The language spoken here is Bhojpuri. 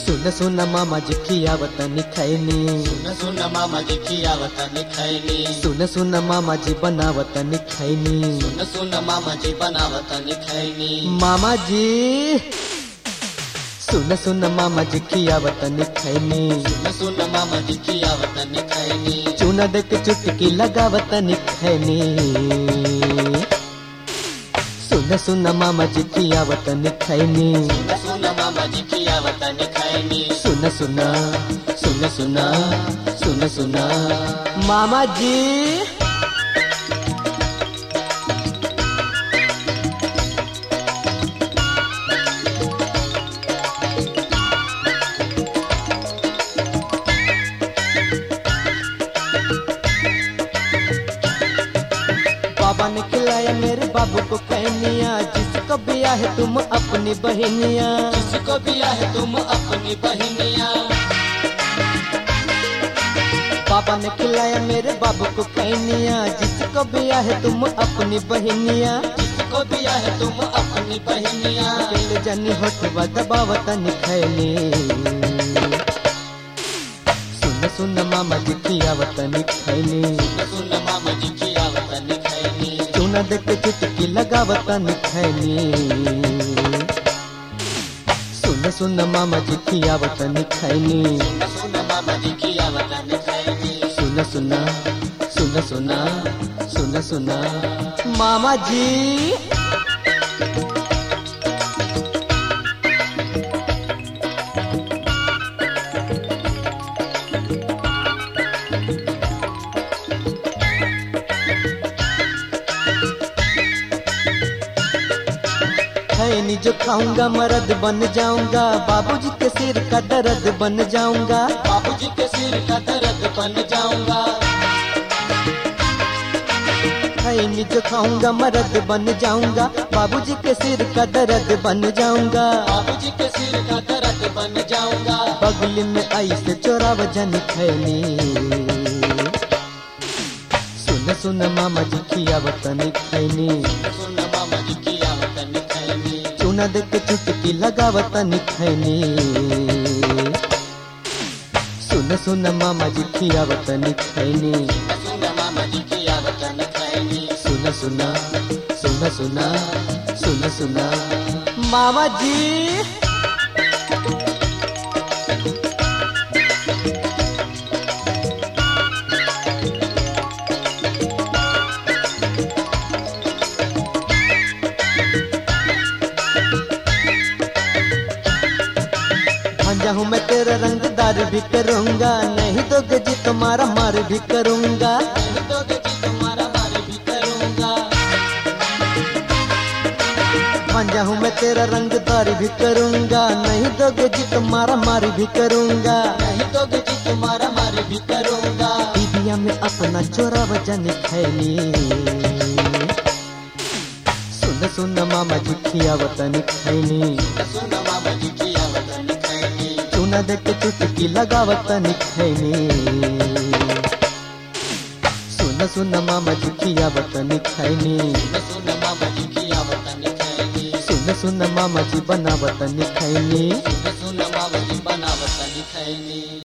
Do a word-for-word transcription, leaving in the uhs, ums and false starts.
सुन सुन मामा जी खियावत खैनी, सुन सुन मामा जी खियावत खैनी, सुन सुन मामा जी बनावत खैनी, सुन सुन मामा जी बनावत खैनी। मामा जी सुन सुन मामा जी खियावत खैनी, सुन सुन मामा जी खियावत खैनी, चूना देख चुटकी लगावत खैनी। सुन सुन मामा जी खियावत खैनी, सुन सुन मामा जी खियावत खैनी, सुन सुन सुन सुन सुन सुन मामा जी। बाबा ने खिलाया मेरे बाबू को खैनिया, जिसको भी है तुम अपनी बहनिया, जिसको भी है तुम अपनी बहनिया। बाबा ने खिलाया मेरे बाबू को खैनिया, जिसको भी है तुम अपनी बहनिया, जिसको भी है तुम अपनी बहनिया। दिल जानी होठवा दबावत खैनी। सुन सुन मामा जी खियावत खैनी, सुन सुन मामा जी खियावत खैनी, चूना देख चुटकी लगावत खैनी। सुन सुन मामा जी खियावत खैनी, सुन सुन मामा जी खियावत खैनी, सुन सुन सुन सुन सुन सुन मामा जी। खैनी जो खाऊंगा मर्द बन जाऊंगा, बाबूजी के सिर का दर्द बन जाऊंगा, बाबूजी के सिर का दर्द बन जाऊंगा। खैनी जो खाऊंगा मर्द बन जाऊंगा, बाबूजी के सिर का दर्द बन जाऊंगा, बाबूजी के सिर का दर्द बन जाऊंगा। बगल में ऐसे चोरा वजन खैनी। सुन सुन मामा जी खियावत खैनी, सुन मामा जी खियावत खैनी, चूना देख चुटकी लगावत खैनी। सुन सुन मामा जी खियावत खैनी, सुन मामा जी खियावत खैनी, सुन सुन सुन सुन सुन सुन मामा जी। भांजा हूँ मैं तेरा रंगदार भी करूँगा, नहीं दोगे जी तुम्हारा मार भी करूँगा, नहीं दोगे जी तुम्हारा मार भी करूँगा। भांजा हूँ मैं तेरा रंगदार भी करूँगा, नहीं दोगे जी तुम्हारा मार भी करूँगा, नहीं दोगे जी तुम्हारा मार भी करूँगा। टीबिया में अपना चोरा वजन खैनी। सुन सुन मामा जी खियावत खैनी, सुन मामा जी खियावत खैनी, चूना देख चुटकी लगावत खैनी। सुन सुन मामा जी खियावत खैनी, सुन मामा जी खियावत खैनी, सुन सुन मामा जी बनावत खैनी। सुन मामा जी बनावत खैनी।